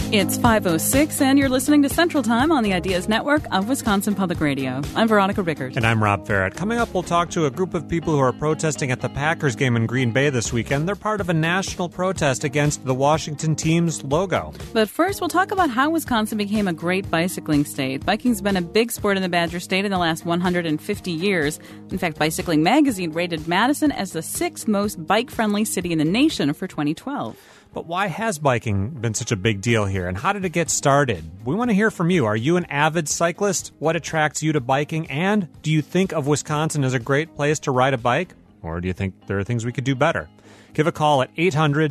It's 5:06, and you're listening to Central Time on the Ideas Network of Wisconsin Public Radio. I'm Veronica Rickert. And I'm Rob Farrett. Coming up, we'll talk to a group of people who are protesting at the Packers game in Green Bay this weekend. They're part of a national protest against the Washington team's logo. But first, we'll talk about how Wisconsin became a great bicycling state. Biking's been a big sport in the Badger State in the last 150 years. In fact, Bicycling Magazine rated Madison as the 6th most bike-friendly city in the nation for 2012. But why has biking been such a big deal here, and how did it get started? We want to hear from you. Are you an avid cyclist? What attracts you to biking? And do you think of Wisconsin as a great place to ride a bike? Or do you think there are things we could do better? Give a call at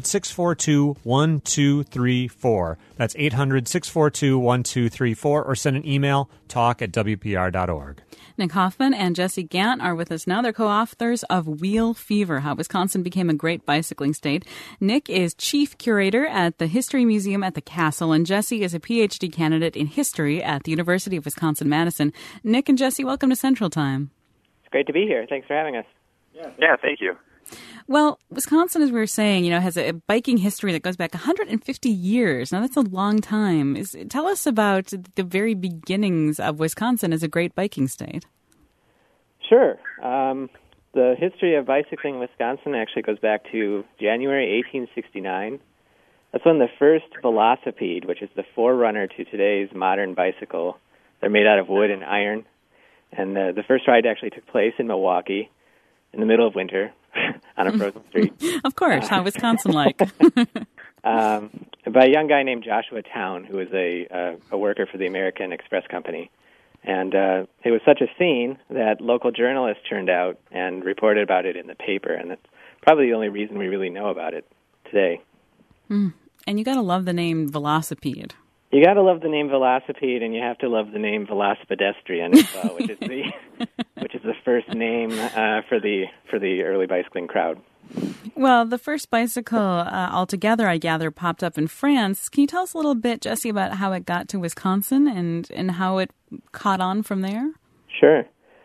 800-642-1234. That's 800-642-1234, or send an email, talk@wpr.org. Nick Hoffman and Jesse Gant are with us now. They're co-authors of Wheel Fever, How Wisconsin Became a Great Bicycling State. Nick is chief curator at the History Museum at the Castle, and Jesse is a PhD candidate in history at the University of Wisconsin-Madison. Nick and Jesse, welcome to Central Time. It's great to be here. Thanks for having us. Yeah, thank you. Well, Wisconsin, as we were saying, has a biking history that goes back 150 years. Now, that's a long time. Tell us about the very beginnings of Wisconsin as a great biking state. Sure. The history of bicycling in Wisconsin actually goes back to January 1869. That's when the first velocipede, which is the forerunner to today's modern bicycle, they're made out of wood and iron. And the first ride actually took place in Milwaukee in the middle of winter on a frozen street. Of course, how Wisconsin-like. By a young guy named Joshua Towne, who was a worker for the American Express Company. And it was such a scene that local journalists turned out and reported about it in the paper, and that's probably the only reason we really know about it today. And you got to love the name velocipede. You got to love the name velocipede, and you have to love the name velocipedestrian as well, which is the first name for the early bicycling crowd. Well, the first bicycle altogether, I gather, popped up in France. Can you tell us a little bit, Jesse, about how it got to Wisconsin and how it caught on from there? Sure.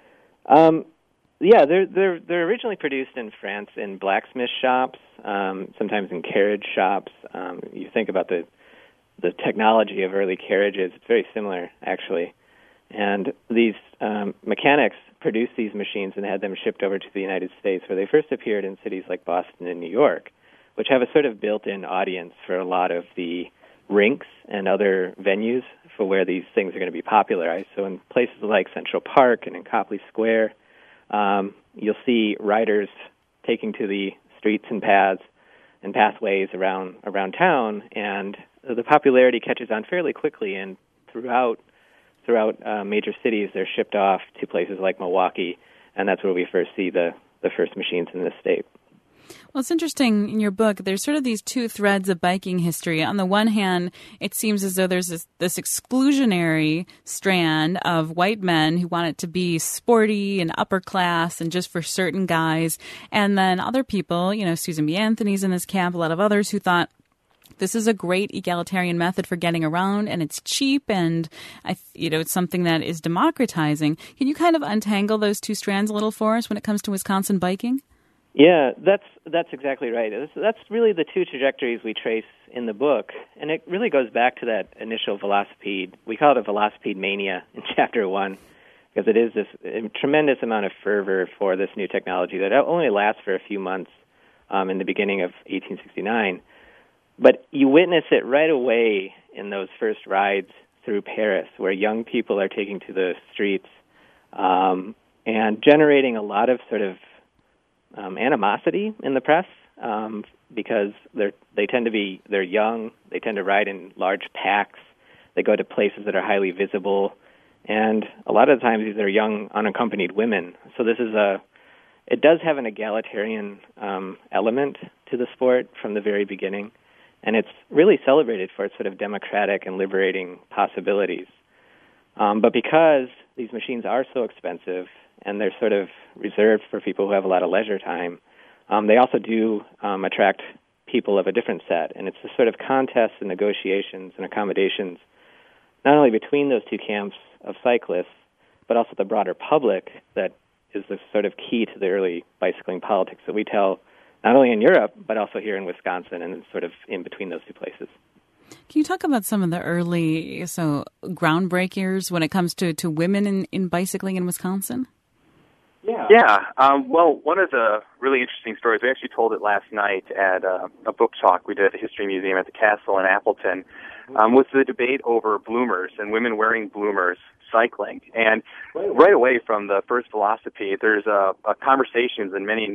They're originally produced in France in blacksmith shops, sometimes in carriage shops. You think about the technology of early carriages, it's very similar, actually. And these mechanics produced these machines and had them shipped over to the United States, where they first appeared in cities like Boston and New York, which have a sort of built-in audience for a lot of the rinks and other venues for where these things are going to be popularized. So in places like Central Park and in Copley Square, you'll see riders taking to the streets and paths and pathways around town, and the popularity catches on fairly quickly, and throughout major cities, they're shipped off to places like Milwaukee, and that's where we first see the first machines in this state. Well, it's interesting in your book, there's sort of these two threads of biking history. On the one hand, it seems as though there's this exclusionary strand of white men who want it to be sporty and upper class and just for certain guys. And then other people, Susan B. Anthony's in this camp, a lot of others who thought, this is a great egalitarian method for getting around, and it's cheap, and it's something that is democratizing. Can you kind of untangle those two strands a little for us when it comes to Wisconsin biking? Yeah, that's exactly right. That's really the two trajectories we trace in the book, and it really goes back to that initial velocipede. We call it a velocipede mania in Chapter 1, because it is this tremendous amount of fervor for this new technology that only lasts for a few months in the beginning of 1869. But you witness it right away in those first rides through Paris, where young people are taking to the streets and generating a lot of sort of animosity in the press because they're young, they tend to ride in large packs, they go to places that are highly visible, and a lot of the times these are young, unaccompanied women. So it does have an egalitarian element to the sport from the very beginning. And it's really celebrated for its sort of democratic and liberating possibilities. But because these machines are so expensive and they're sort of reserved for people who have a lot of leisure time, they also do attract people of a different set. And it's a sort of contests and negotiations and accommodations, not only between those two camps of cyclists, but also the broader public that is the sort of key to the early bicycling politics that we tell not only in Europe, but also here in Wisconsin and sort of in between those two places. Can you talk about some of the early groundbreakers when it comes to women in bicycling in Wisconsin? Yeah. Well, one of the really interesting stories, we actually told it last night at a book talk we did at the History Museum at the Castle in Appleton, was the debate over bloomers and women wearing bloomers cycling. And right away from the first Velocipede, there's a conversations in many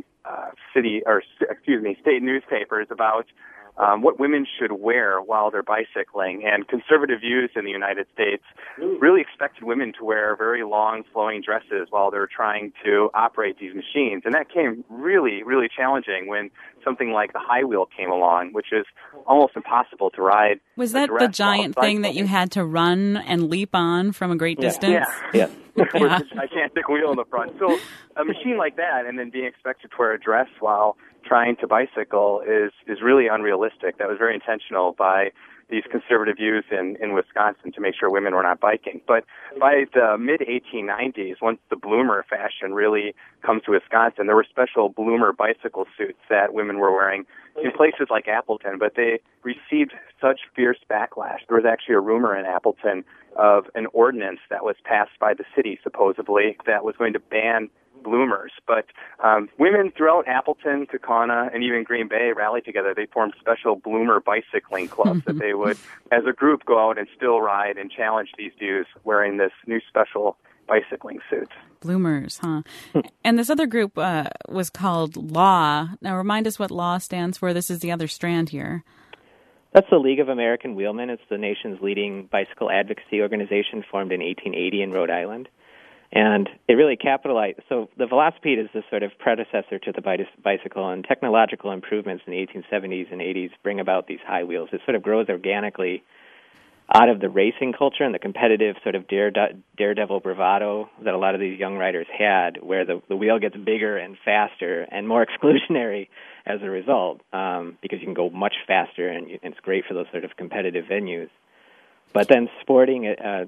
state newspapers about what women should wear while they're bicycling. And conservative views in the United States really expected women to wear very long, flowing dresses while they're trying to operate these machines. And that came really, really challenging when something like the high wheel came along, which is almost impossible to ride. Was that the giant thing that you had to run and leap on from a great distance? Yeah. With a gigantic wheel in the front. So a machine like that, and then being expected to wear a dress while trying to bicycle is really unrealistic. That was very intentional by these conservative youth in Wisconsin to make sure women were not biking. But by the mid-1890s, once the bloomer fashion really comes to Wisconsin, there were special bloomer bicycle suits that women were wearing in places like Appleton, but they received such fierce backlash. There was actually a rumor in Appleton of an ordinance that was passed by the city, supposedly, that was going to ban bloomers. But women throughout Appleton, Kaukauna, and even Green Bay rallied together. They formed special bloomer bicycling clubs that they would, as a group, go out and still ride and challenge these dudes wearing this new special bicycling suit. Bloomers, huh? And this other group was called LAW. Now, remind us what LAW stands for. This is the other strand here. That's the League of American Wheelmen. It's the nation's leading bicycle advocacy organization, formed in 1880 in Rhode Island. And it really capitalized. So the Velocipede is the sort of predecessor to the bicycle, and technological improvements in the 1870s and 80s bring about these high wheels. It sort of grows organically out of the racing culture and the competitive sort of daredevil bravado that a lot of these young riders had, where the wheel gets bigger and faster and more exclusionary as a result, because you can go much faster, and it's great for those sort of competitive venues. But then spotting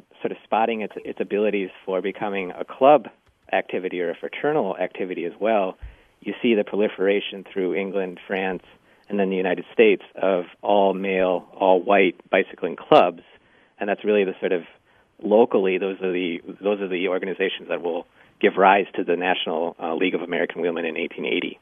its abilities for becoming a club activity or a fraternal activity as well, you see the proliferation through England, France, and then the United States of all-male, all-white bicycling clubs, and that's really the sort of locally those are the organizations that will give rise to the National League of American Wheelmen in 1880.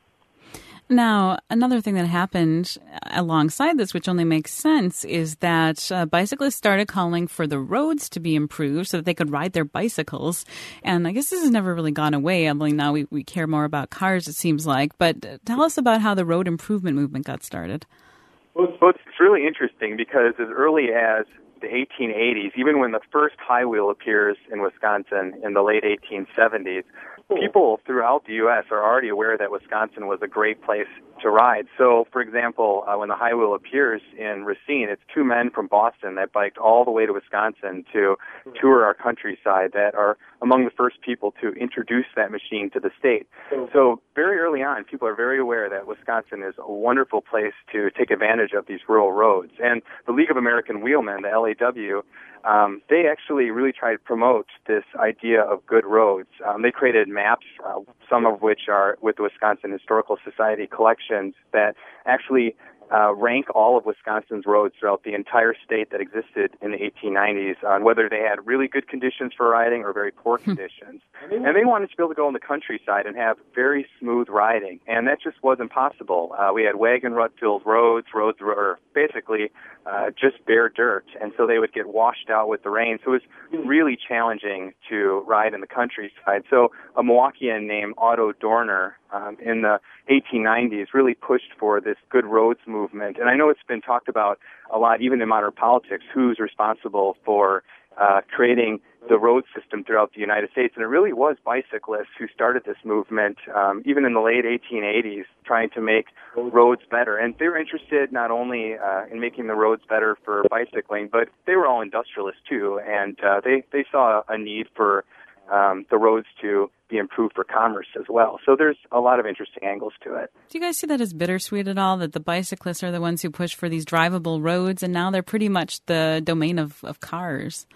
Now, another thing that happened alongside this, which only makes sense, is that bicyclists started calling for the roads to be improved so that they could ride their bicycles. And I guess this has never really gone away. I mean, now we care more about cars, it seems like. But tell us about how the road improvement movement got started. Well, it's really interesting because as early as the 1880s, even when the first high wheel appears in Wisconsin in the late 1870s, people throughout the U.S. are already aware that Wisconsin was a great place to ride. So, for example, when the high wheel appears in Racine, it's two men from Boston that biked all the way to Wisconsin to tour our countryside that are among the first people to introduce that machine to the state. So very early on, people are very aware that Wisconsin is a wonderful place to take advantage of these rural roads. And the League of American Wheelmen, the LAW, they actually really try to promote this idea of good roads. They created maps, some of which are with the Wisconsin Historical Society collections that actually rank all of Wisconsin's roads throughout the entire state that existed in the 1890s on whether they had really good conditions for riding or very poor conditions. And they wanted to be able to go in the countryside and have very smooth riding, and that just wasn't possible. We had wagon rut-filled roads were basically just bare dirt, and so they would get washed out with the rain. So it was really challenging to ride in the countryside. So a Milwaukeean named Otto Dorner in the 1890s really pushed for this good roads movement. And I know it's been talked about a lot, even in modern politics, who's responsible for creating the road system throughout the United States. And it really was bicyclists who started this movement, even in the late 1880s, trying to make roads better. And they were interested not only in making the roads better for bicycling, but they were all industrialists too. And they saw a need for the roads to be improved for commerce as well. So there's a lot of interesting angles to it. Do you guys see that as bittersweet at all, that the bicyclists are the ones who push for these drivable roads, and now they're pretty much the domain of cars?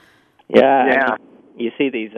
Yeah. You see these,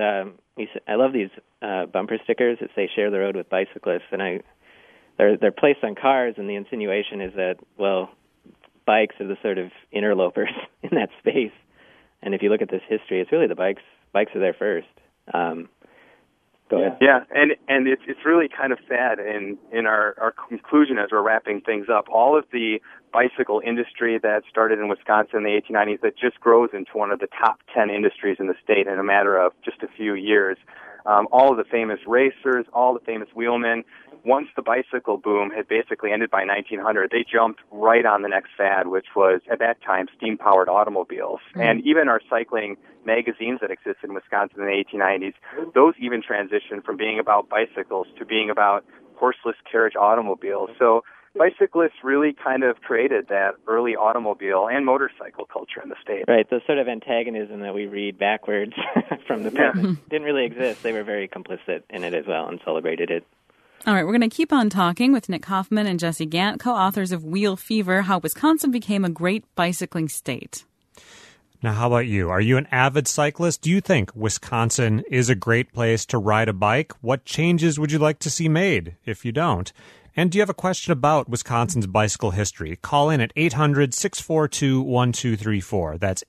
I love these bumper stickers that say share the road with bicyclists, and they're placed on cars, and the insinuation is that, well, bikes are the sort of interlopers in that space. And if you look at this history, it's really the bikes. Bikes are there first. Go ahead. Yeah, and it's really kind of sad in our conclusion as we're wrapping things up. All of the bicycle industry that started in Wisconsin in the 1890s that just grows into one of the top 10 industries in the state in a matter of just a few years. All of the famous racers, all the famous wheelmen, once the bicycle boom had basically ended by 1900, they jumped right on the next fad, which was, at that time, steam-powered automobiles. And even our cycling magazines that existed in Wisconsin in the 1890s, those even transitioned from being about bicycles to being about horseless carriage automobiles. So bicyclists really kind of created that early automobile and motorcycle culture in the state. Right, the sort of antagonism that we read backwards from the present didn't really exist. They were very complicit in it as well and celebrated it. All right, we're going to keep on talking with Nick Hoffman and Jesse Gant, co-authors of Wheel Fever, How Wisconsin Became a Great Bicycling State. Now, how about you? Are you an avid cyclist? Do you think Wisconsin is a great place to ride a bike? What changes would you like to see made if you don't? And do you have a question about Wisconsin's bicycle history? Call in at 800-642-1234. That's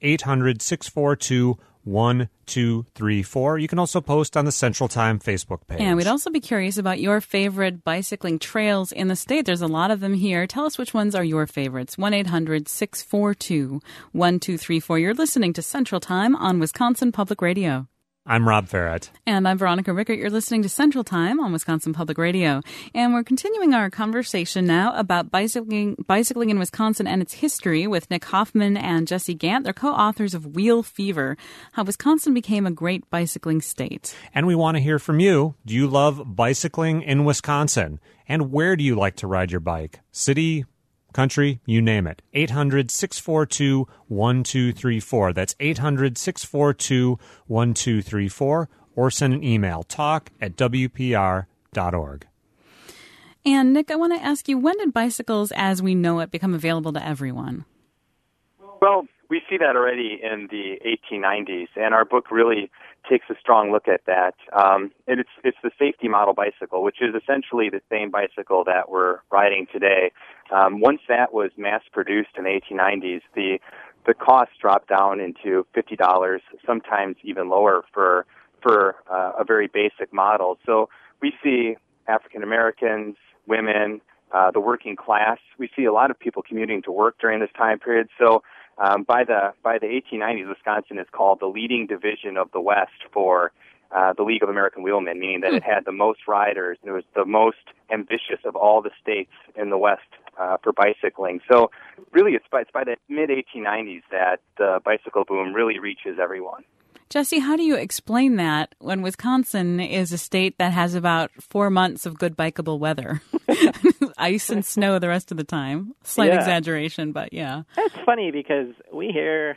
800-642-1234. You can also post on the Central Time Facebook page. And we'd also be curious about your favorite bicycling trails in the state. There's a lot of them here. Tell us which ones are your favorites. 1-800-642-1234. You're listening to Central Time on Wisconsin Public Radio. I'm Rob Farrett. And I'm Veronica Rickert. You're listening to Central Time on Wisconsin Public Radio. And we're continuing our conversation now about bicycling in Wisconsin and its history with Nick Hoffman and Jesse Gant. They're co-authors of Wheel Fever, How Wisconsin Became a Great Bicycling State. And we want to hear from you. Do you love bicycling in Wisconsin? And where do you like to ride your bike? City, country, you name it. 800-642-1234. That's 800-642-1234. Or send an email, talk@wpr.org. And Nick, I want to ask you, when did bicycles as we know it become available to everyone? Well, we see that already in the 1890s, and our book really takes a strong look at that. And it's the safety model bicycle, which is essentially the same bicycle that we're riding today. Once that was mass-produced in the 1890s, the cost dropped down into $50, sometimes even lower for a very basic model. So we see African Americans, women, the working class. We see a lot of people commuting to work during this time period. So by the 1890s, Wisconsin is called the leading division of the West for the League of American Wheelmen, meaning that it had the most riders, and it was the most ambitious of all the states in the West for bicycling. So really, it's by the mid-1890s that the bicycle boom really reaches everyone. Jesse, how do you explain that when Wisconsin is a state that has about 4 months of good bikeable weather? Ice and snow the rest of the time. Slight exaggeration, but yeah. That's funny because we hear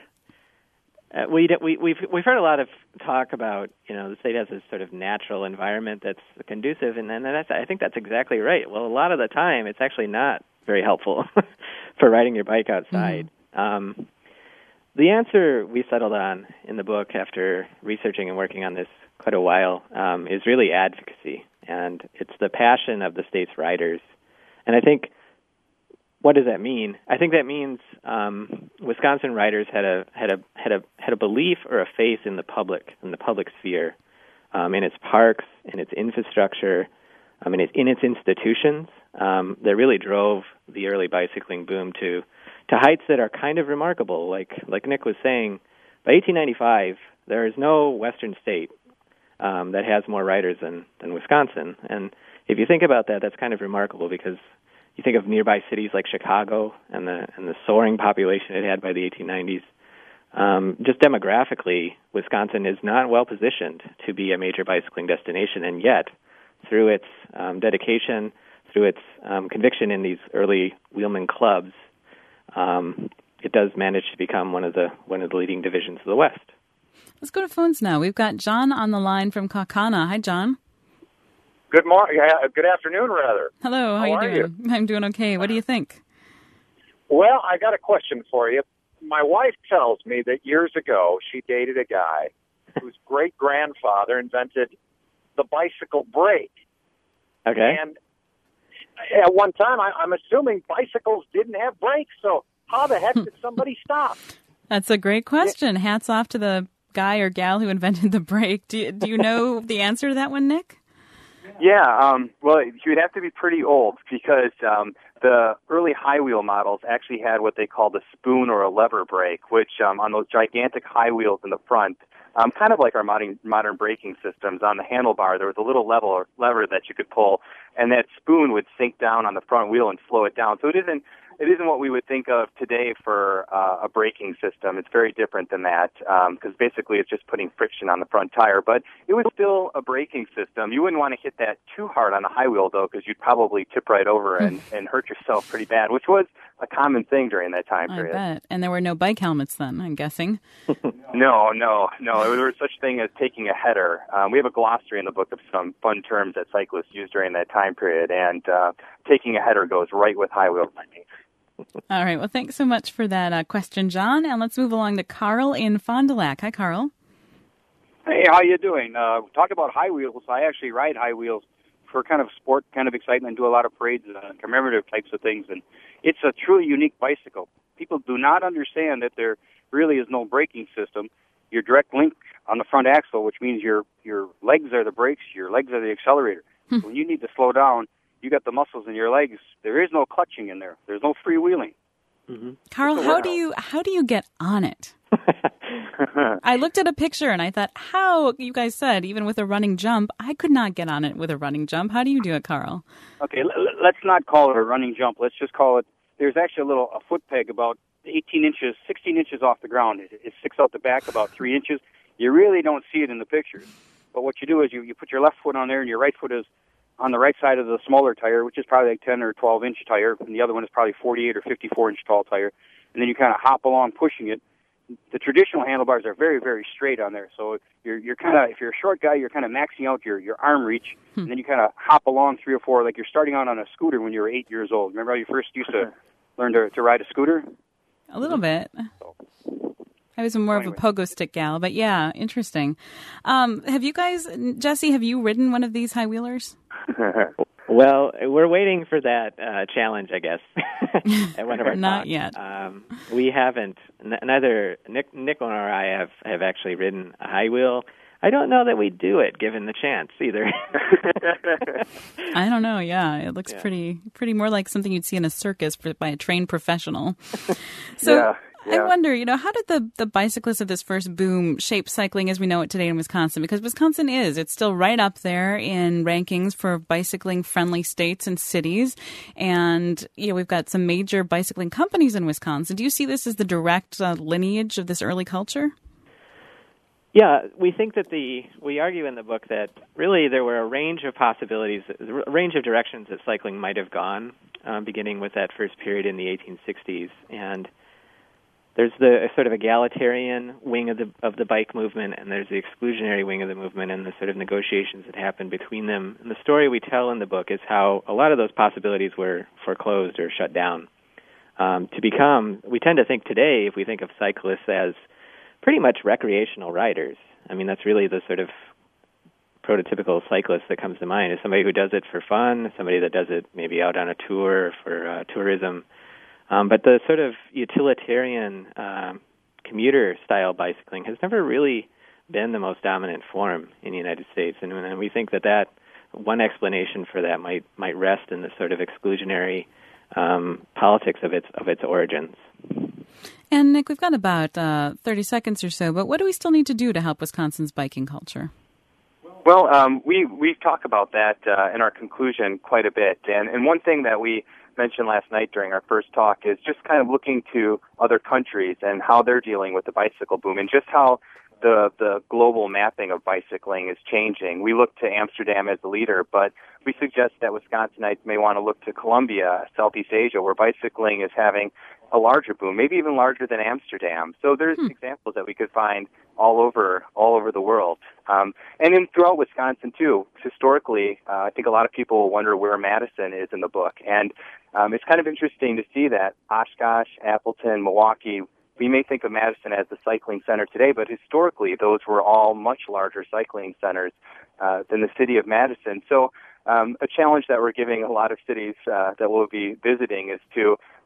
we've heard a lot of talk about, the state has this sort of natural environment that's conducive, and I think that's exactly right. Well, a lot of the time it's actually not very helpful for riding your bike outside. Mm-hmm. The answer we settled on in the book after researching and working on this quite a while is really advocacy, and it's the passion of the state's riders. And I think, what does that mean? I think that means Wisconsin riders had a belief or a faith in the public sphere, in its parks, in its infrastructure, in its institutions. That really drove the early bicycling boom to heights that are kind of remarkable. Like Nick was saying, by 1895, there is no Western state that has more riders than Wisconsin. And if you think about that, that's kind of remarkable because you think of nearby cities like Chicago and the soaring population it had by the 1890s. Just demographically, Wisconsin is not well positioned to be a major bicycling destination, and yet, through its dedication, through its conviction in these early wheelman clubs, it does manage to become one of the leading divisions of the West. Let's go to phones now. We've got John on the line from Kaukauna. Hi, John. Good morning. Good afternoon, rather. Hello. How are you doing? I'm doing okay. What do you think? Well, I got a question for you. My wife tells me that years ago she dated a guy whose great-grandfather invented the bicycle brake. Okay. And at one time, I'm assuming bicycles didn't have brakes, so How the heck did somebody stop? That's a great question. Hats off to the guy or gal who invented the brake. Do you know the answer to that one, Nick? Yeah, well, you'd have to be pretty old because the early high wheel models actually had what they called a spoon or a lever brake, which on those gigantic high wheels in the front, kind of like our modern braking systems, on the handlebar, there was a little lever that you could pull, and that spoon would sink down on the front wheel and slow it down. So it isn't what we would think of today for a braking system. It's very different than that because basically it's just putting friction on the front tire. But it was still a braking system. You wouldn't want to hit that too hard on a high wheel, though, because you'd probably tip right over and hurt yourself pretty bad, which was a common thing during that time period. I bet. And there were no bike helmets then, I'm guessing. No. There was such thing as taking a header. We have a glossary in the book of some fun terms that cyclists used during that time period, and taking a header goes right with high wheel biking. All right. Well, thanks so much for that question, John. And let's move along to Carl in Fond du Lac. Hi, Carl. Hey, how you doing? Talk about high wheels. I actually ride high wheels for kind of sport, kind of excitement, do a lot of parades and commemorative types of things. And it's a truly unique bicycle. People do not understand that there really is no braking system. Your direct link on the front axle, which means your legs are the brakes, your legs are the accelerator. When you need to slow down, you got the muscles in your legs. There is no clutching in there. There's no freewheeling. Mm-hmm. Carl, how do you get on it? I looked at a picture and I thought, how, you guys said, even with a running jump, I could not get on it with a running jump. How do you do it, Carl? Okay, let's not call it a running jump. Let's just call it, there's actually a foot peg about 16 inches off the ground. It sticks out the back about 3 inches. You really don't see it in the pictures. But what you do is you put your left foot on there and your right foot is on the right side of the smaller tire, which is probably like 10 or 12-inch tire, and the other one is probably 48 or 54-inch tall tire. And then you kind of hop along pushing it. The traditional handlebars are very, very straight on there. So you're kind of, if you're a short guy, you're kind of maxing out your arm reach, and then you kind of hop along 3 or 4, like you're starting out on a scooter when you were 8 years old. Remember how you first used to learn to ride a scooter? A little bit. I was more of a pogo stick gal, but yeah, interesting. Have you guys, Jesse, have you ridden one of these high wheelers? Well, we're waiting for that challenge, I guess, at one of our Not talks. yet. We haven't. Neither Nick nor I have actually ridden a high wheel. I don't know that we'd do it given the chance either. I don't know. Yeah, it looks pretty more like something you'd see in a circus by a trained professional. So. Yeah. I wonder, how did the bicyclists of this first boom shape cycling as we know it today in Wisconsin? Because Wisconsin it's still right up there in rankings for bicycling-friendly states and cities. And, we've got some major bicycling companies in Wisconsin. Do you see this as the direct lineage of this early culture? Yeah, we think that we argue in the book that really there were a range of possibilities, a range of directions that cycling might have gone, beginning with that first period in the 1860s. And there's the sort of egalitarian wing of the bike movement, and there's the exclusionary wing of the movement, and the sort of negotiations that happened between them. And the story we tell in the book is how a lot of those possibilities were foreclosed or shut down. We tend to think today, if we think of cyclists as pretty much recreational riders. I mean, that's really the sort of prototypical cyclist that comes to mind, is somebody who does it for fun, somebody that does it maybe out on a tour for tourism. But the sort of utilitarian commuter-style bicycling has never really been the most dominant form in the United States. And we think that one explanation for that might rest in the sort of exclusionary politics of its origins. And, Nick, we've got about 30 seconds or so, but what do we still need to do to help Wisconsin's biking culture? Well, we talk about that in our conclusion quite a bit. And one thing that we mentioned last night during our first talk is just kind of looking to other countries and how they're dealing with the bicycle boom and just how the global mapping of bicycling is changing. We look to Amsterdam as the leader, but we suggest that Wisconsinites may want to look to Colombia, Southeast Asia, where bicycling is having a larger boom, maybe even larger than Amsterdam. So there's examples that we could find all over the world. And then throughout Wisconsin, too, historically, I think a lot of people wonder where Madison is in the book. And it's kind of interesting to see that Oshkosh, Appleton, Milwaukee, we may think of Madison as the cycling center today, but historically those were all much larger cycling centers than the city of Madison. So a challenge that we're giving a lot of cities that we'll be visiting is to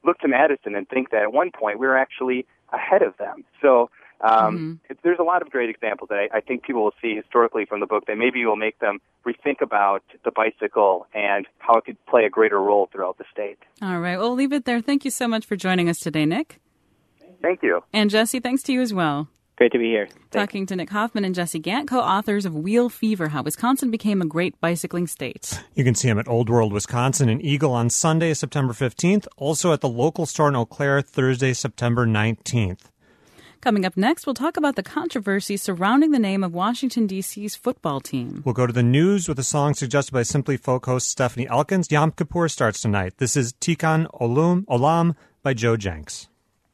look to Madison and think that at one point we were actually ahead of them. So there's a lot of great examples that I think people will see historically from the book that maybe will make them rethink about the bicycle and how it could play a greater role throughout the state. All right. Well, we'll leave it there. Thank you so much for joining us today, Nick. Thank you. And Jesse, thanks to you as well. Great to be here. Talking to Nick Hoffman and Jesse Gant, co-authors of Wheel Fever, How Wisconsin Became a Great Bicycling State. You can see him at Old World, Wisconsin in Eagle on Sunday, September 15th. Also at the local store in Eau Claire, Thursday, September 19th. Coming up next, we'll talk about the controversy surrounding the name of Washington, D.C.'s football team. We'll go to the news with a song suggested by Simply Folk host Stephanie Elkins. Yom Kippur starts tonight. This is Tikkun Olam by Joe Jenks.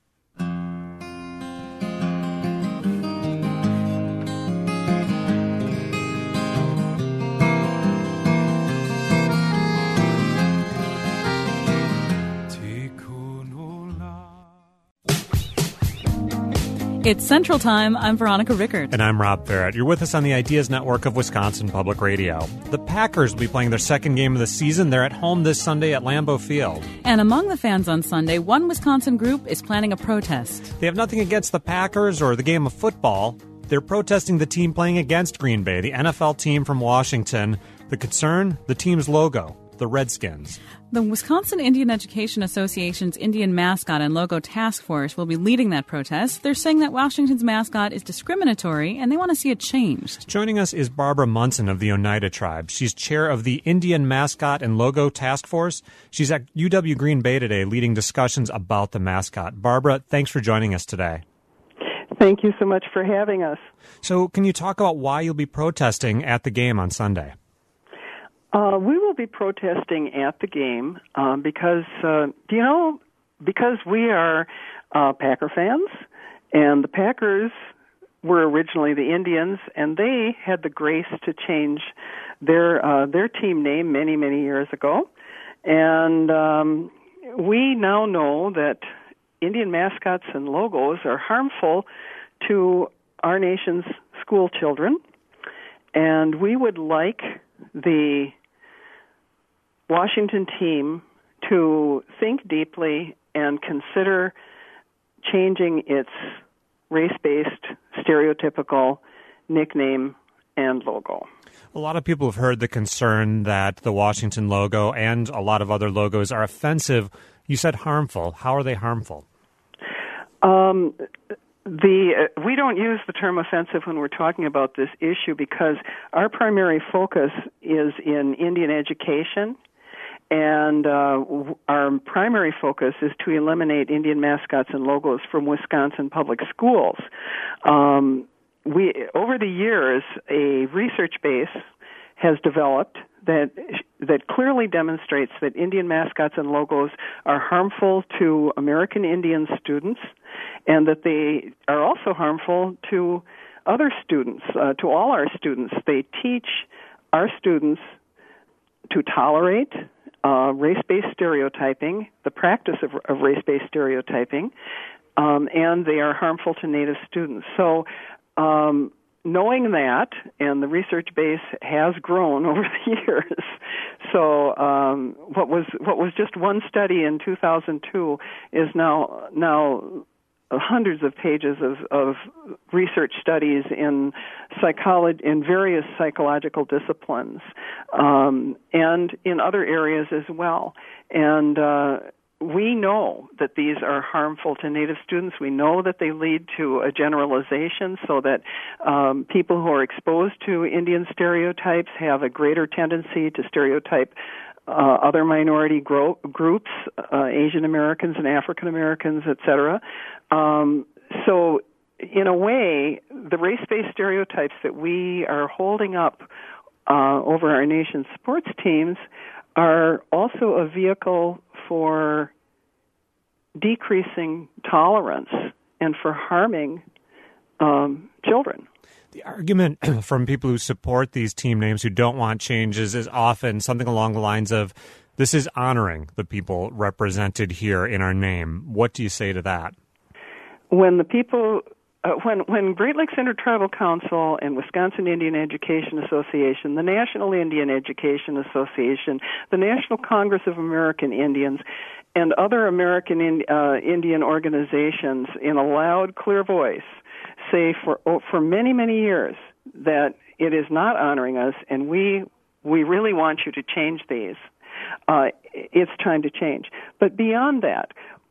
It's Central Time. I'm Veronica Rickert. And I'm Rob Barrett. You're with us on the Ideas Network of Wisconsin Public Radio. The Packers will be playing their second game of the season. They're at home this Sunday at Lambeau Field. And among the fans on Sunday, one Wisconsin group is planning a protest. They have nothing against the Packers or the game of football. They're protesting the team playing against Green Bay, the NFL team from Washington. The concern, the team's logo, the Redskins. The Wisconsin Indian Education Association's Indian Mascot and Logo Task Force will be leading that protest. They're saying that Washington's mascot is discriminatory, and they want to see it changed. Joining us is Barbara Munson of the Oneida Tribe. She's chair of the Indian Mascot and Logo Task Force. She's at UW Green Bay today leading discussions about the mascot. Barbara, thanks for joining us today. Thank you so much for having us. So can you talk about why you'll be protesting at the game on Sunday? We will be protesting at the game because we are Packer fans, and the Packers were originally the Indians, and they had the grace to change their team name many, many years ago. And we now know that Indian mascots and logos are harmful to our nation's school children, and we would like the Washington team to think deeply and consider changing its race-based, stereotypical nickname and logo. A lot of people have heard the concern that the Washington logo and a lot of other logos are offensive. You said harmful. How are they harmful? We don't use the term offensive when we're talking about this issue because our primary focus is in Indian education, and our primary focus is to eliminate Indian mascots and logos from Wisconsin public schools. Over the years, a research base has developed that clearly demonstrates that Indian mascots and logos are harmful to American Indian students, and that they are also harmful to other students, to all our students. They teach our students to tolerate race-based stereotyping, the practice of race-based stereotyping, and they are harmful to Native students. So knowing that, and the research base has grown over the years, so what was just one study in 2002 is now hundreds of pages of research studies in psychology, in various psychological disciplines, and in other areas as well. And we know that these are harmful to Native students. We know that they lead to a generalization so that people who are exposed to Indian stereotypes have a greater tendency to stereotype other minority groups, Asian Americans and African Americans, etc. So, in a way, the race-based stereotypes that we are holding up over our nation's sports teams are also a vehicle for decreasing tolerance and for harming children. The argument from people who support these team names who don't want changes is often something along the lines of, this is honoring the people represented here in our name. What do you say to that? When the people, when Great Lakes Intertribal Council and Wisconsin Indian Education Association, the National Indian Education Association, the National Congress of American Indians, and other American Indian organizations in a loud, clear voice say for many, many years that it is not honoring us, and we really want you to change these. It's time to change. But beyond that,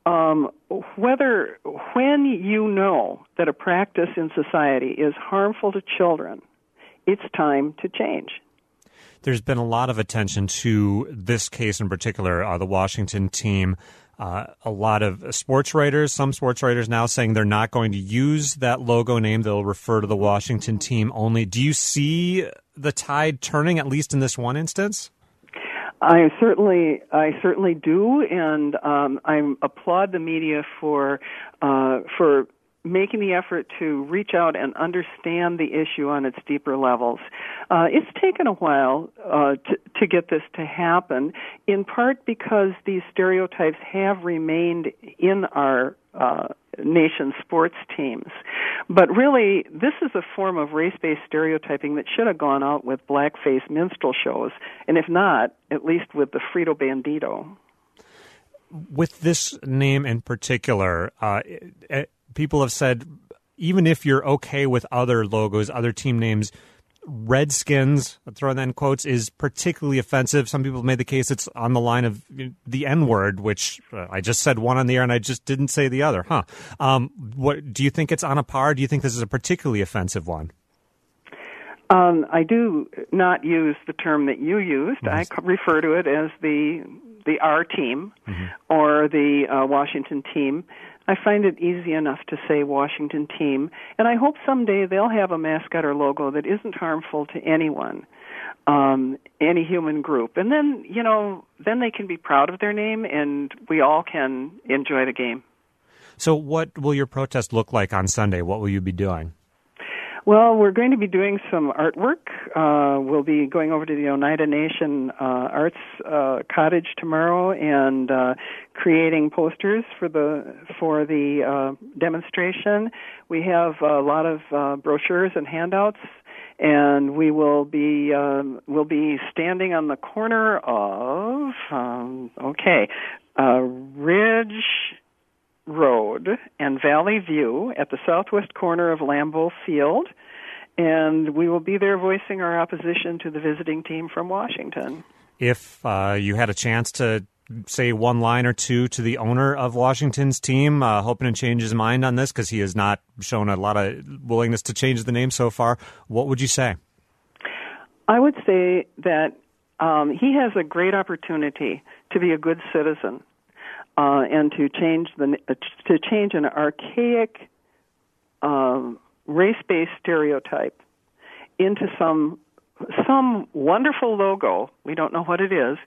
when you know that a practice in society is harmful to children, it's time to change. There's been a lot of attention to this case in particular, the Washington team. A lot of sports writers, some sports writers now saying they're not going to use that logo name. They'll refer to the Washington team only. Do you see the tide turning, at least in this one instance? I certainly do, and I applaud the media for making the effort to reach out and understand the issue on its deeper levels. It's taken a while to get this to happen, in part because these stereotypes have remained in our nation's sports teams. But really, this is a form of race-based stereotyping that should have gone out with blackface minstrel shows, and if not, at least with the Frito Bandito. With this name in particular, people have said, even if you're okay with other logos, other team names, Redskins, I'll throw that in quotes, is particularly offensive. Some people have made the case it's on the line of the N-word, which I just said one on the air and I just didn't say the other. What do you think it's on a par? Do you think this is a particularly offensive one? I do not use the term that you used. Mm-hmm. I refer to it as the R team, mm-hmm. or the Washington team. I find it easy enough to say Washington team, and I hope someday they'll have a mascot or logo that isn't harmful to anyone, any human group. And then, then they can be proud of their name, and we all can enjoy the game. So what will your protest look like on Sunday? What will you be doing? Well, we're going to be doing some artwork. We'll be going over to the Oneida Nation Arts Cottage tomorrow and creating posters for the demonstration. We have a lot of brochures and handouts, and we'll be standing on the corner of Ridge Road and Valley View at the southwest corner of Lambeau Field, and we will be there voicing our opposition to the visiting team from Washington. If you had a chance to say one line or two to the owner of Washington's team, hoping to change his mind on this, because he has not shown a lot of willingness to change the name so far, what would you say? I would say that he has a great opportunity to be a good citizen. And to change an archaic race-based stereotype into some wonderful logo, we don't know what it is,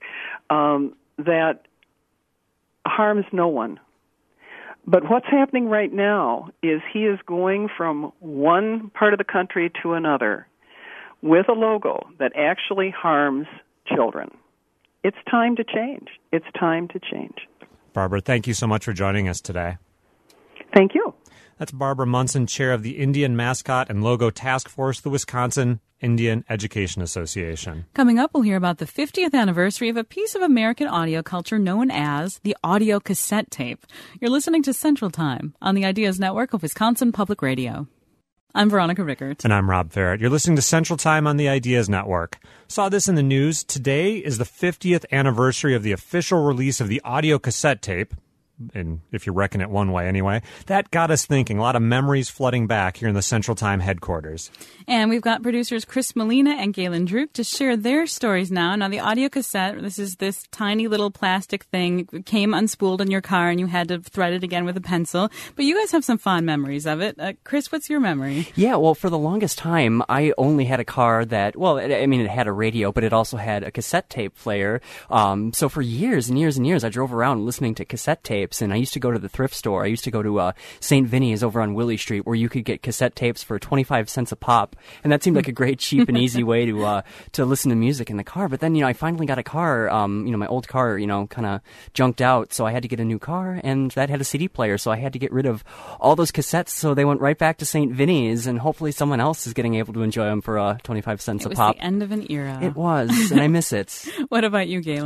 that harms no one. But what's happening right now is he is going from one part of the country to another with a logo that actually harms children. It's time to change. It's time to change. Barbara, thank you so much for joining us today. Thank you. That's Barbara Munson, chair of the Indian Mascot and Logo Task Force, the Wisconsin Indian Education Association. Coming up, we'll hear about the 50th anniversary of a piece of American audio culture known as the audio cassette tape. You're listening to Central Time on the Ideas Network of Wisconsin Public Radio. I'm Veronica Rickert. And I'm Rob Ferret. You're listening to Central Time on the Ideas Network. Saw this in the news. Today is the 50th anniversary of the official release of the audio cassette tape. And if you reckon it one way anyway, that got us thinking. A lot of memories flooding back here in the Central Time headquarters. And we've got producers Chris Molina and Galen Druk to share their stories now. Now, the audio cassette, this is this tiny little plastic thing. It came unspooled in your car and you had to thread it again with a pencil. But you guys have some fond memories of it. Chris, what's your memory? Yeah, well, for the longest time, I only had a car that, it had a radio, but it also had a cassette tape player. So for years and years and years, I drove around listening to cassette tapes. And I used to go to the thrift store. I used to go to St. Vinny's over on Willie Street, where you could get cassette tapes for 25 cents a pop. And that seemed like a great, cheap, and easy way to listen to music in the car. But then, I finally got a car. My old car, kind of junked out. So I had to get a new car, and that had a CD player. So I had to get rid of all those cassettes. So they went right back to St. Vinny's, and hopefully someone else is getting able to enjoy them for 25 cents a pop. It was the end of an era. It was, and I miss it. What about you, Galen?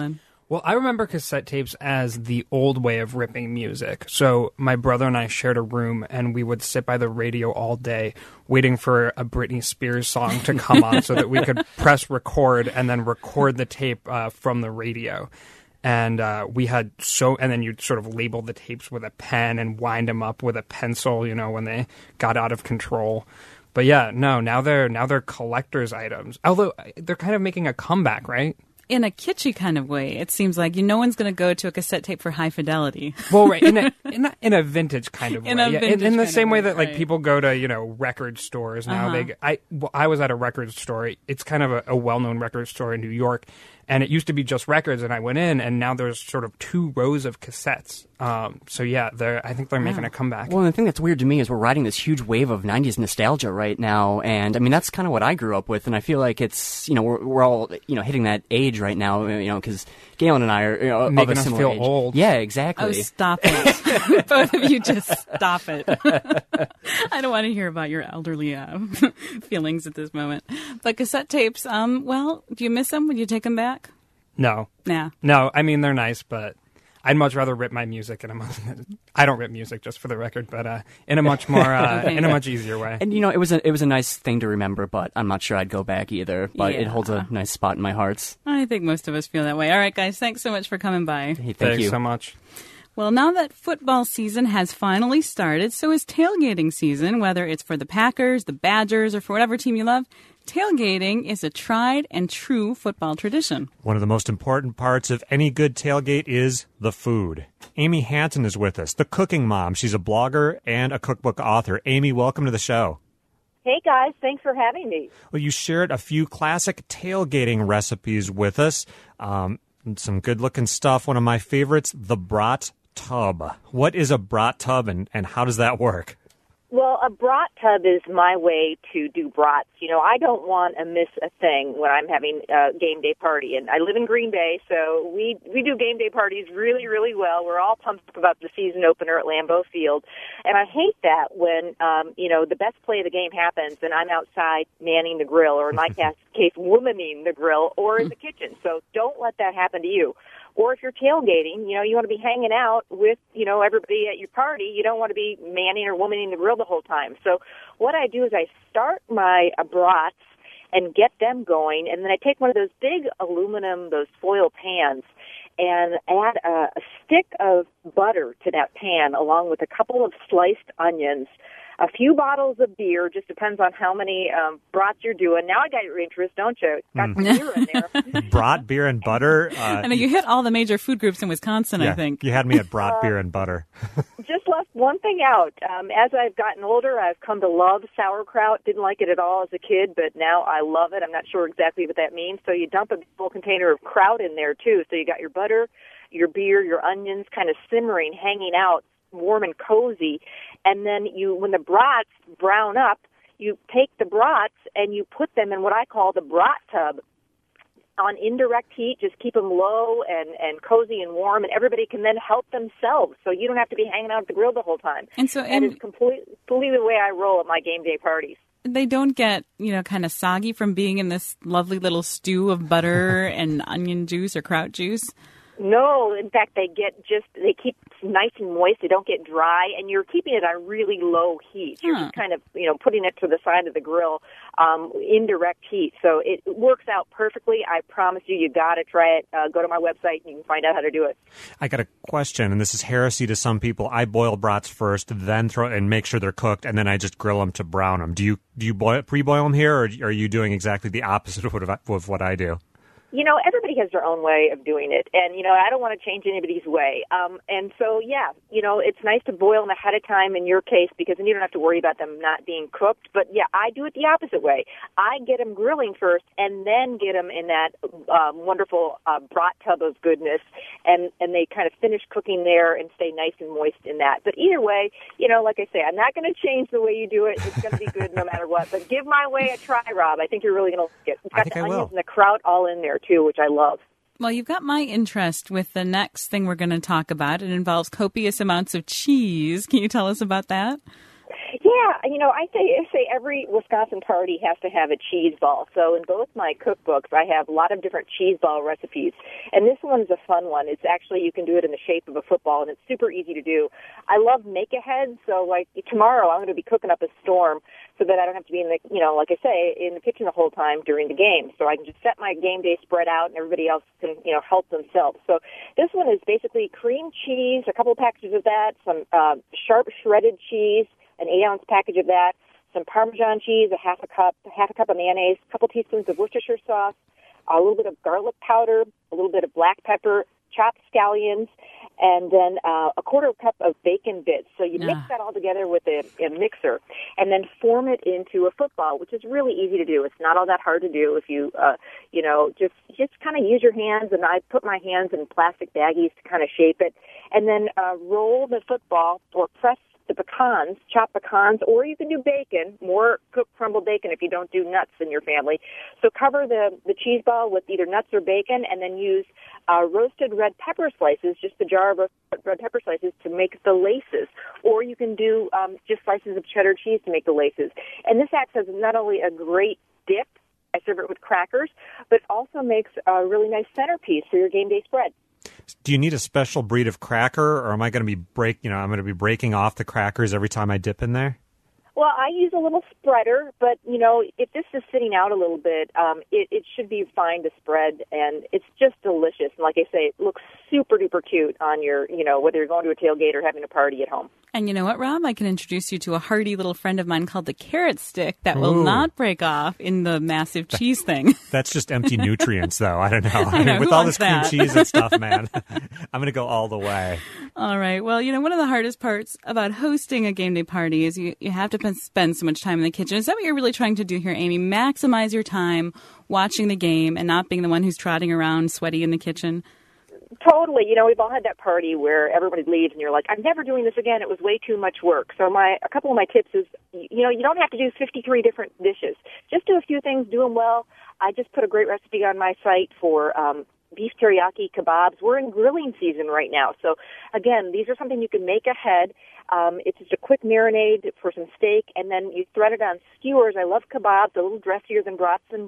Well, I remember cassette tapes as the old way of ripping music. So my brother and I shared a room, and we would sit by the radio all day waiting for a Britney Spears song to come on so that we could press record and then record the tape from the radio. And we had and then you'd sort of label the tapes with a pen and wind them up with a pencil, you know, when they got out of control. But yeah, no, now they're collector's items. Although they're kind of making a comeback, right? In a kitschy kind of way. It seems like no one's going to go to a cassette tape for high fidelity. Well, right, in a vintage kind of way. In the same way that like right. people go to, you know, record stores now. I was at a record store. It's kind of a well-known record store in New York, and it used to be just records, and I went in, and now there's sort of 2 rows of cassettes. So yeah, I think they're making a comeback. Well, the thing that's weird to me is we're riding this huge wave of 90s nostalgia right now, and I mean, that's kind of what I grew up with, and I feel like it's, you know, we're all, you know, hitting that age right now, you know, because Galen and I are, you know, making of a us similar feel age. old. Yeah, exactly. Oh, stop it. Both of you just stop it. I don't want to hear about your elderly feelings at this moment. But cassette tapes, well, do you miss them? Would you take them back? No. Nah. No, I mean, they're nice, but I'd much rather rip my music I don't rip music, just for the record, but in a much more Okay. in a much easier way. And you know, it was a nice thing to remember, but I'm not sure I'd go back either. But it holds a nice spot in my heart. I think most of us feel that way. All right, guys, thanks so much for coming by. Hey, Thanks you so much. Well, now that football season has finally started, so is tailgating season, whether it's for the Packers, the Badgers, or for whatever team you love. Tailgating is a tried and true football tradition. One of the most important parts of any good tailgate is the food. Amy Hanton is with us, the cooking mom. She's a blogger and a cookbook author. Amy, welcome to the show. Hey, guys. Thanks for having me. Well, you shared a few classic tailgating recipes with us. Some good-looking stuff. One of my favorites, the brat tub. What is a brat tub, and how does that work? Well, a brat tub is my way to do brats. You know, I don't want to miss a thing when I'm having a game day party. And I live in Green Bay, so we do game day parties really, really well. We're all pumped up about the season opener at Lambeau Field. And I hate that when, you know, the best play of the game happens and I'm outside manning the grill, or in my case, womaning the grill, or in the kitchen. So don't let that happen to you. Or if you're tailgating, you know, you want to be hanging out with, you know, everybody at your party. You don't want to be manning or womaning the grill the whole time. So what I do is I start my brats and get them going, and then I take one of those big aluminum, those foil pans, and add a stick of butter to that pan along with a couple of sliced onions, a few bottles of beer, just depends on how many brats you're doing. Now I got your interest, don't you? Got some beer in there. Brat, beer, and butter. I know you hit all the major food groups in Wisconsin, yeah, I think. You had me at brat, beer, and butter. Just left one thing out. As I've gotten older, I've come to love sauerkraut. Didn't like it at all as a kid, but now I love it. I'm not sure exactly what that means. So you dump a full container of kraut in there, too. So you got your butter, your beer, your onions kind of simmering, hanging out, warm and cozy. And then when the brats brown up, you take the brats and you put them in what I call the brat tub on indirect heat. Just keep them low and cozy and warm, and everybody can then help themselves. So you don't have to be hanging out at the grill the whole time. And it's completely the way I roll at my game day parties. They don't get, you know, kind of soggy from being in this lovely little stew of butter and onion juice or kraut juice. No, in fact, they keep nice and moist. They don't get dry, and you're keeping it on really low heat. You're just kind of, you know, putting it to the side of the grill, indirect heat. So it works out perfectly. I promise you got to try it. Go to my website, and you can find out how to do it. I got a question, and this is heresy to some people. I boil brats first, then throw and make sure they're cooked, and then I just grill them to brown them. Do you pre-boil them here, or are you doing exactly the opposite of what I do? You know, everybody has their own way of doing it, and, you know, I don't want to change anybody's way. And so, yeah, you know, it's nice to boil them ahead of time in your case, because then you don't have to worry about them not being cooked. But, yeah, I do it the opposite way. I get them grilling first and then get them in that wonderful brat tub of goodness, and they kind of finish cooking there and stay nice and moist in that. But either way, you know, like I say, I'm not going to change the way you do it. It's going to be good no matter what. But give my way a try, Rob. I think you're really going to like it. It's got the onions and the kraut all in there, too, which I love. Well, you've got my interest with the next thing we're going to talk about. It involves copious amounts of cheese. Can you tell us about that? Yeah, I say every Wisconsin party has to have a cheese ball. So in both my cookbooks, I have a lot of different cheese ball recipes. And this one is a fun one. It's actually, you can do it in the shape of a football, and it's super easy to do. I love make-ahead, so like tomorrow I'm going to be cooking up a storm so that I don't have to be in the, like I say, in the kitchen the whole time during the game. So I can just set my game day spread out and everybody else can, help themselves. So this one is basically cream cheese, a couple packages of that, some sharp shredded cheese, an 8-ounce package of that, some Parmesan cheese, a half a cup of mayonnaise, a couple teaspoons of Worcestershire sauce, a little bit of garlic powder, a little bit of black pepper, chopped scallions, and then a quarter cup of bacon bits. So you mix that all together with a mixer and then form it into a football, which is really easy to do. It's not all that hard to do if you, just kind of use your hands. And I put my hands in plastic baggies to kind of shape it. And then roll the football or press the pecans, chopped pecans, or you can do bacon, more cooked crumbled bacon if you don't do nuts in your family. So cover the cheese ball with either nuts or bacon and then use roasted red pepper slices, just a jar of red pepper slices to make the laces. Or you can do just slices of cheddar cheese to make the laces. And this acts as not only a great dip, I serve it with crackers, but also makes a really nice centerpiece for your game day spread. Do you need a special breed of cracker, or am I going to be breaking off the crackers every time I dip in there? Well, I use a little spreader, but, if this is sitting out a little bit, it should be fine to spread, and it's just delicious. And like I say, it looks super-duper cute on your, whether you're going to a tailgate or having a party at home. And you know what, Rob? I can introduce you to a hearty little friend of mine called the carrot stick that will not break off in the massive cheese thing. That's just empty nutrients, though. I don't know. I know. With Who all wants this cream that? cheese and stuff, man, I'm going to go all the way. All right. Well, one of the hardest parts about hosting a game day party is you have to spend so much time in the kitchen. Is that what you're really trying to do here, Amy? Maximize your time watching the game and not being the one who's trotting around sweaty in the kitchen? Totally. We've all had that party where everybody leaves and you're like, I'm never doing this again. It was way too much work. So a couple of my tips is, you don't have to do 53 different dishes. Just do a few things, do them well. I just put a great recipe on my site for beef teriyaki kebabs. We're in grilling season right now. So, again, these are something you can make ahead. It's just a quick marinade for some steak, and then you thread it on skewers. I love kebabs, a little dressier than brats and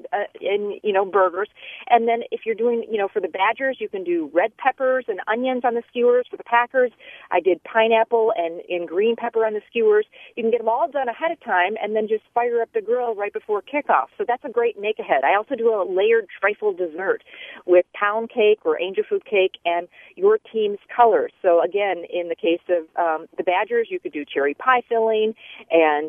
burgers. And then if you're doing, for the Badgers, you can do red peppers and onions on the skewers. For the Packers, I did pineapple and green pepper on the skewers. You can get them all done ahead of time and then just fire up the grill right before kickoff. So that's a great make-ahead. I also do a layered trifle dessert with pound cake or angel food cake and your team's colors. So, again, in the case of the Badgers, you could do cherry pie filling and,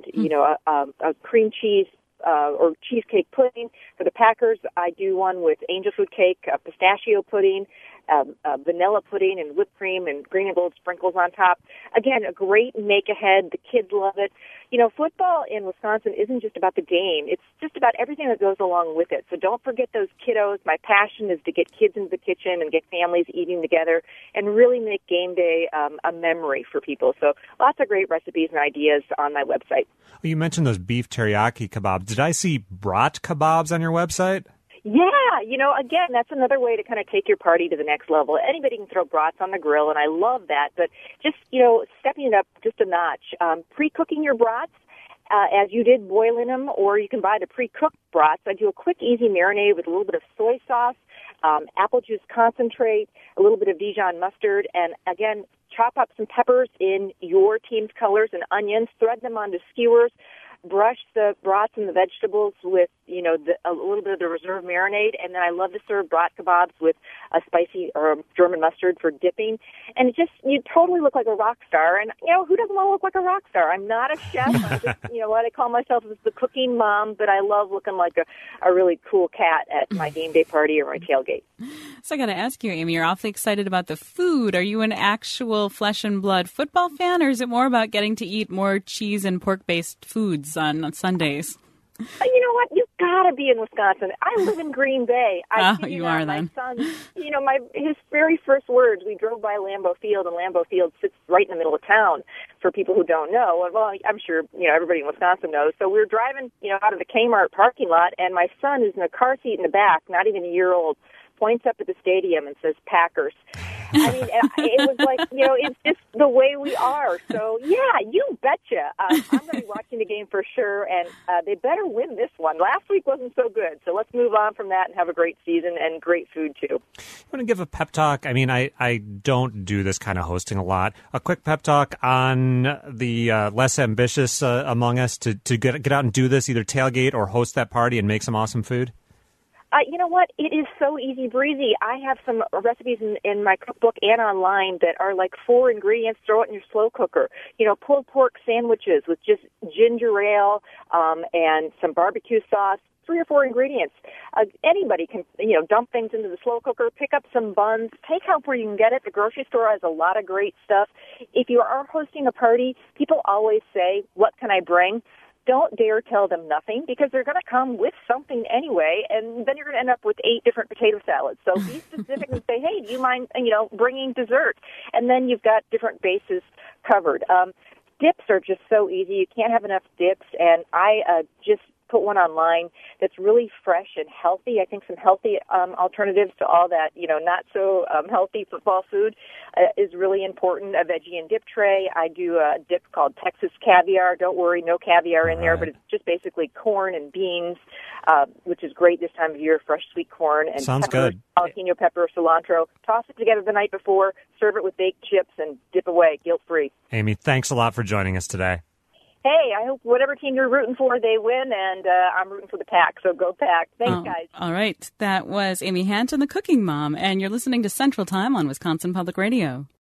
a cream cheese or cheesecake pudding. For the Packers, I do one with angel food cake, pistachio pudding, vanilla pudding and whipped cream and green and gold sprinkles on top. Again, a great make-ahead. The kids love it. Football in Wisconsin isn't just about the game. It's just about everything that goes along with it. So don't forget those kiddos. My passion is to get kids into the kitchen and get families eating together and really make game day a memory for people. So lots of great recipes and ideas on my website. Well, you mentioned those beef teriyaki kebabs. Did I see brat kebabs on your website? Yeah, again, that's another way to kind of take your party to the next level. Anybody can throw brats on the grill, and I love that. But just, stepping it up just a notch. Pre-cooking your brats as you did boiling them, or you can buy the pre-cooked brats. I do a quick, easy marinade with a little bit of soy sauce, apple juice concentrate, a little bit of Dijon mustard, and, again, chop up some peppers in your team's colors and onions, thread them onto skewers, brush the brats and the vegetables with, a little bit of the reserve marinade, and then I love to serve brat kebabs with a spicy or German mustard for dipping. And you totally look like a rock star. And, who doesn't want to look like a rock star? I'm not a chef. I'm just, what I call myself is the cooking mom, but I love looking like a really cool cat at my game day party or my tailgate. So I got to ask you, Amy, you're awfully excited about the food. Are you an actual flesh and blood football fan, or is it more about getting to eat more cheese and pork-based foods on Sundays? You know what? You've got to be in Wisconsin. I live in Green Bay. You are then. My son, his very first words, we drove by Lambeau Field, and Lambeau Field sits right in the middle of town for people who don't know. Well, I'm sure, everybody in Wisconsin knows. So we were driving, out of the Kmart parking lot, and my son is in a car seat in the back, not even a year old, points up at the stadium and says Packers. I mean, it was like, it's just the way we are. So, yeah, you betcha. I'm going to be watching the game for sure, and they better win this one. Last week wasn't so good, so let's move on from that and have a great season and great food, too. You want to give a pep talk? I mean, I don't do this kind of hosting a lot. A quick pep talk on the less ambitious among us to get out and do this, either tailgate or host that party and make some awesome food? You know what? It is so easy breezy. I have some recipes in my cookbook and online that are like 4 ingredients. Throw it in your slow cooker. Pulled pork sandwiches with just ginger ale and some barbecue sauce. 3 or 4 ingredients. Anybody can, dump things into the slow cooker, pick up some buns, takeout where you can get it. The grocery store has a lot of great stuff. If you are hosting a party, people always say, what can I bring? Don't dare tell them nothing, because they're going to come with something anyway, and then you're going to end up with 8 different potato salads. So be specific and say, hey, do you mind, bringing dessert? And then you've got different bases covered. Dips are just so easy. You can't have enough dips, and I just put one online that's really fresh and healthy. I think some healthy alternatives to all that, not so healthy football food is really important. A veggie and dip tray. I do a dip called Texas caviar. Don't worry, no caviar in there, but it's just basically corn and beans, which is great this time of year, fresh sweet corn and sounds pepper, good. Jalapeno pepper, cilantro. Toss it together the night before, serve it with baked chips, and dip away, guilt-free. Amy, thanks a lot for joining us today. Hey, I hope whatever team you're rooting for, they win, and I'm rooting for the Pack, so go Pack. Thanks, guys. All right. That was Amy Hanton, the Cooking Mom, and you're listening to Central Time on Wisconsin Public Radio.